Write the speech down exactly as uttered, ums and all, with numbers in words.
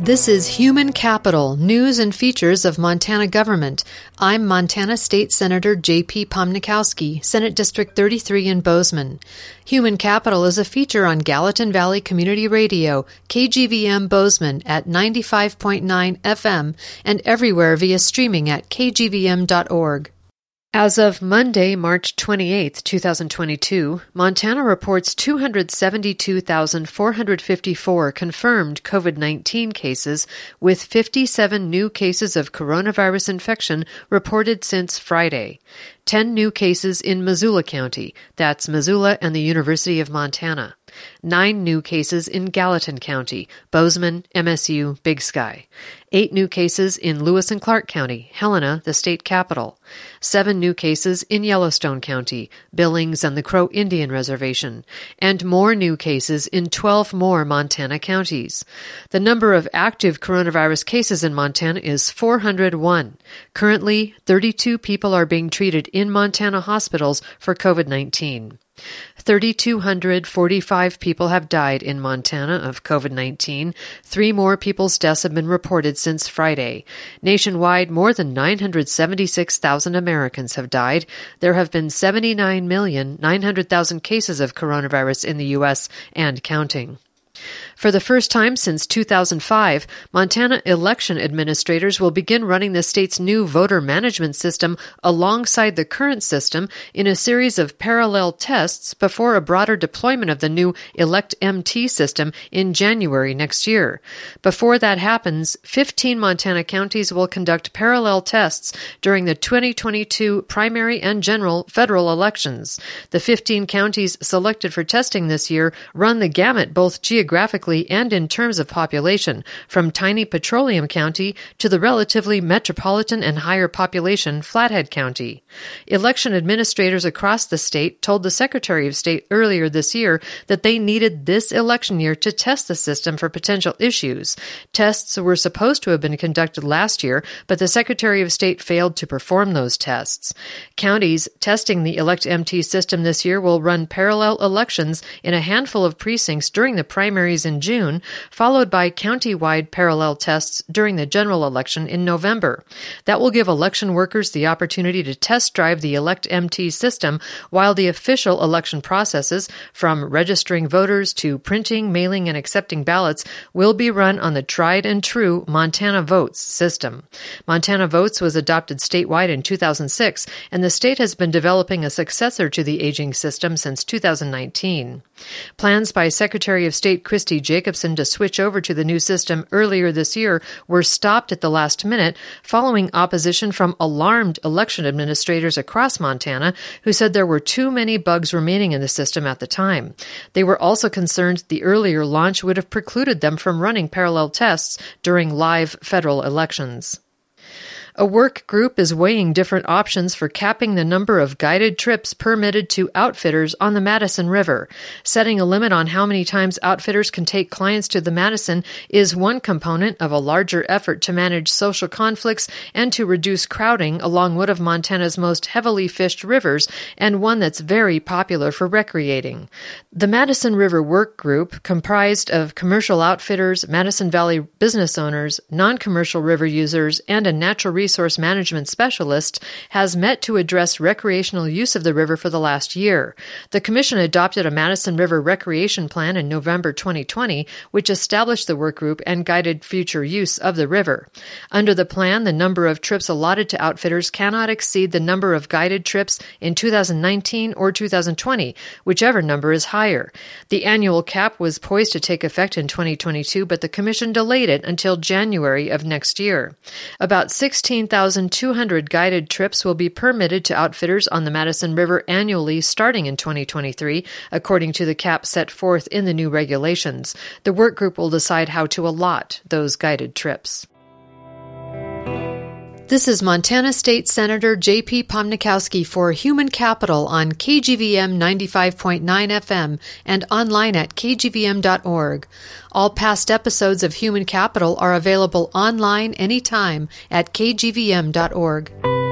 This is Human Capital, News and Features of Montana Government. I'm Montana State Senator J P Pomnikowski, Senate District thirty-three in Bozeman. Human Capital is a feature on Gallatin Valley Community Radio, K G V M Bozeman at ninety-five point nine F M and everywhere via streaming at k g v m dot org. As of Monday, March twenty-eighth, twenty twenty-two, Montana reports two hundred seventy-two thousand four hundred fifty-four confirmed COVID nineteen cases, with fifty-seven new cases of coronavirus infection reported since Friday. ten new cases in Missoula County, that's Missoula and the University of Montana. Nine new cases in Gallatin County, Bozeman, M S U, Big Sky. Eight new cases in Lewis and Clark County, Helena, the state capital. Seven new cases in Yellowstone County, Billings and the Crow Indian Reservation. And more new cases in twelve more Montana counties. The number of active coronavirus cases in Montana is four hundred one. Currently, thirty-two people are being treated in Montana hospitals for COVID nineteen. three thousand two hundred forty-five people have died in Montana of COVID nineteen. Three more people's deaths have been reported since Friday. Nationwide, more than nine hundred seventy-six thousand Americans have died. There have been seventy-nine million nine hundred thousand cases of coronavirus in the U S and counting. For the first time since two thousand five, Montana election administrators will begin running the state's new voter management system alongside the current system in a series of parallel tests before a broader deployment of the new ElectMT system in January next year. Before that happens, fifteen Montana counties will conduct parallel tests during the twenty twenty-two primary and general federal elections. The fifteen counties selected for testing this year run the gamut both geographically and in terms of population, from tiny Petroleum County to the relatively metropolitan and higher population Flathead County. Election administrators across the state told the Secretary of State earlier this year that they needed this election year to test the system for potential issues. Tests were supposed to have been conducted last year, but the Secretary of State failed to perform those tests. Counties testing the ElectMT system this year will run parallel elections in a handful of precincts during the primaries in June, followed by county-wide parallel tests during the general election in November. That will give election workers the opportunity to test drive the ElectMT system while the official election processes, from registering voters to printing, mailing, and accepting ballots, will be run on the tried and true Montana Votes system. Montana Votes was adopted statewide in two thousand six, and the state has been developing a successor to the aging system since two thousand nineteen. Plans by Secretary of State Christy Jacobson to switch over to the new system earlier this year were stopped at the last minute following opposition from alarmed election administrators across Montana who said there were too many bugs remaining in the system at the time. They were also concerned the earlier launch would have precluded them from running parallel tests during live federal elections. A work group is weighing different options for capping the number of guided trips permitted to outfitters on the Madison River. Setting a limit on how many times outfitters can take clients to the Madison is one component of a larger effort to manage social conflicts and to reduce crowding along one of Montana's most heavily fished rivers and one that's very popular for recreating. The Madison River Work Group, comprised of commercial outfitters, Madison Valley business owners, non-commercial river users, and a natural resource management specialist, has met to address recreational use of the river for the last year. The Commission adopted a Madison River Recreation Plan in November twenty twenty, which established the work group and guided future use of the river. Under the plan, the number of trips allotted to outfitters cannot exceed the number of guided trips in two thousand nineteen or two thousand twenty, whichever number is higher. The annual cap was poised to take effect in twenty twenty-two, but the Commission delayed it until January of next year. About sixteen thousand two hundred guided trips will be permitted to outfitters on the Madison River annually starting in twenty twenty-three, according to the cap set forth in the new regulations. The work group will decide how to allot those guided trips. This is Montana State Senator J P Pomnikowski for Human Capital on K G V M ninety-five point nine F M and online at k g v m dot org. All past episodes of Human Capital are available online anytime at k g v m dot org.